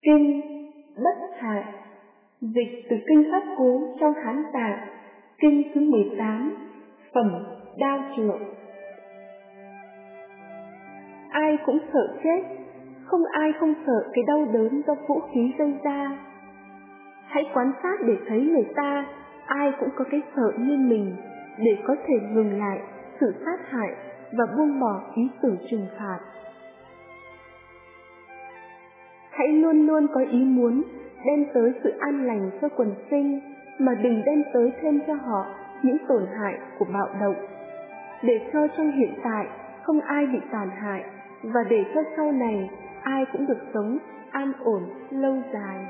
Kinh Bất Hại, dịch từ kinh Pháp Cú trong Hán Tạng, kinh thứ 18, phẩm Đao Trượng. Ai cũng sợ chết, không ai không sợ cái đau đớn do vũ khí gây ra. Hãy quan sát để thấy người ta, ai cũng có cái sợ như mình, để có thể ngừng lại sự sát hại và buông bỏ ý tưởng trừng phạt. Hãy luôn luôn có ý muốn đem tới sự an lành cho quần sinh, mà đừng đem tới thêm cho họ những tổn hại của bạo động, để cho trong hiện tại không ai bị tàn hại, và để cho sau này ai cũng được sống an ổn lâu dài.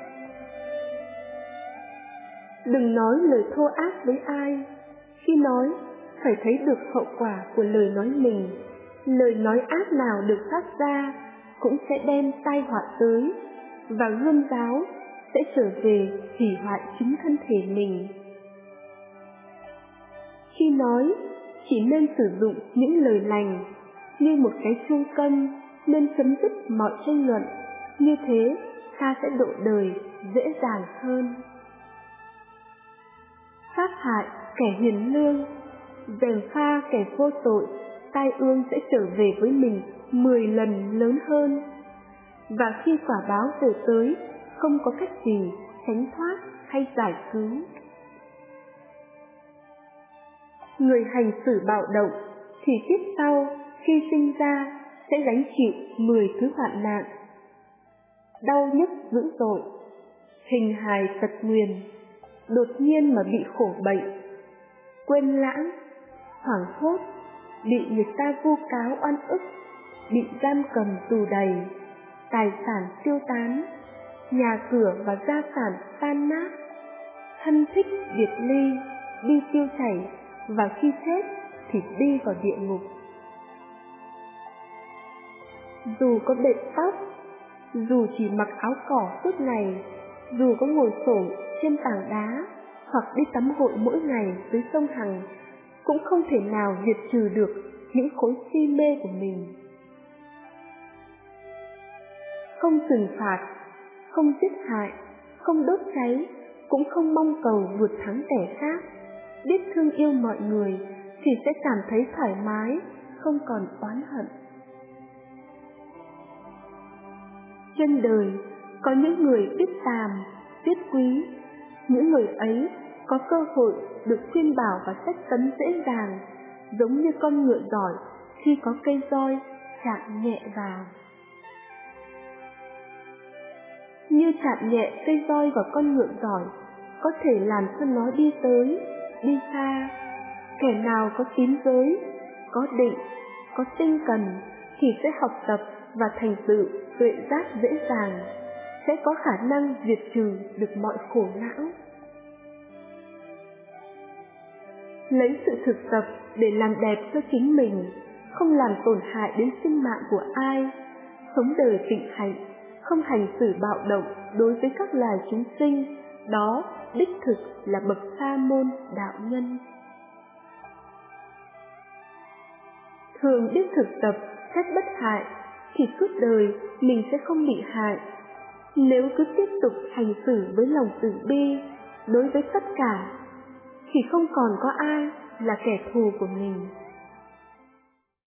Đừng nói lời thô ác với ai. Khi nói, phải thấy được hậu quả của lời nói mình. Lời nói ác nào được phát ra cũng sẽ đem tai họa tới, và gươm giáo sẽ trở về hủy hoại chính thân thể mình. Khi nói, chỉ nên sử dụng những lời lành, như một cái chuông cân, nên chấm dứt mọi tranh luận. Như thế, ta sẽ độ đời dễ dàng hơn. Sát hại kẻ hiền lương, gièm pha kẻ vô tội, tai ương sẽ trở về với mình 10 lần lớn hơn. Và khi quả báo về tới, không có cách gì tránh thoát hay giải cứu. Người hành xử bạo động thì kiếp sau khi sinh ra sẽ gánh chịu 10 thứ hoạn nạn: đau nhức dữ dội, hình hài tật nguyền, đột nhiên mà bị khổ bệnh, quên lãng, hoảng hốt, bị người ta vu cáo oan ức, bị giam cầm tù đầy, tài sản tiêu tán, nhà cửa và gia sản tan nát, thân thích biệt ly, đi tiêu chảy, và khi chết thì đi vào địa ngục. Dù có bệt tóc, dù chỉ mặc áo cỏ suốt ngày, dù có ngồi xổm trên tảng đá hoặc đi tắm gội mỗi ngày dưới sông Hằng, cũng không thể nào diệt trừ được những khối si mê của mình. Không trừng phạt, không giết hại, không đốt cháy, cũng không mong cầu vượt thắng kẻ khác. Biết thương yêu mọi người thì sẽ cảm thấy thoải mái, không còn oán hận. Trên đời có những người biết tàm, biết quý. Những người ấy có cơ hội được khuyên bảo và sách tấn dễ dàng, giống như con ngựa giỏi khi có cây roi chạm nhẹ vào. Như chạm nhẹ cây roi vào con ngựa giỏi, có thể làm cho nó đi tới, đi xa. Kẻ nào có tín giới, có định, có tinh cần thì sẽ học tập và thành tựu tuệ giác dễ dàng, sẽ có khả năng diệt trừ được mọi khổ não. Lấy sự thực tập để làm đẹp cho chính mình, không làm tổn hại đến sinh mạng của ai, sống đời tịnh hạnh, không hành xử bạo động đối với các loài chúng sinh, đó đích thực là bậc sa môn đạo nhân. Thường biết thực tập cách bất hại thì suốt đời mình sẽ không bị hại. Nếu cứ tiếp tục hành xử với lòng từ bi đối với tất cả thì không còn có ai là kẻ thù của mình.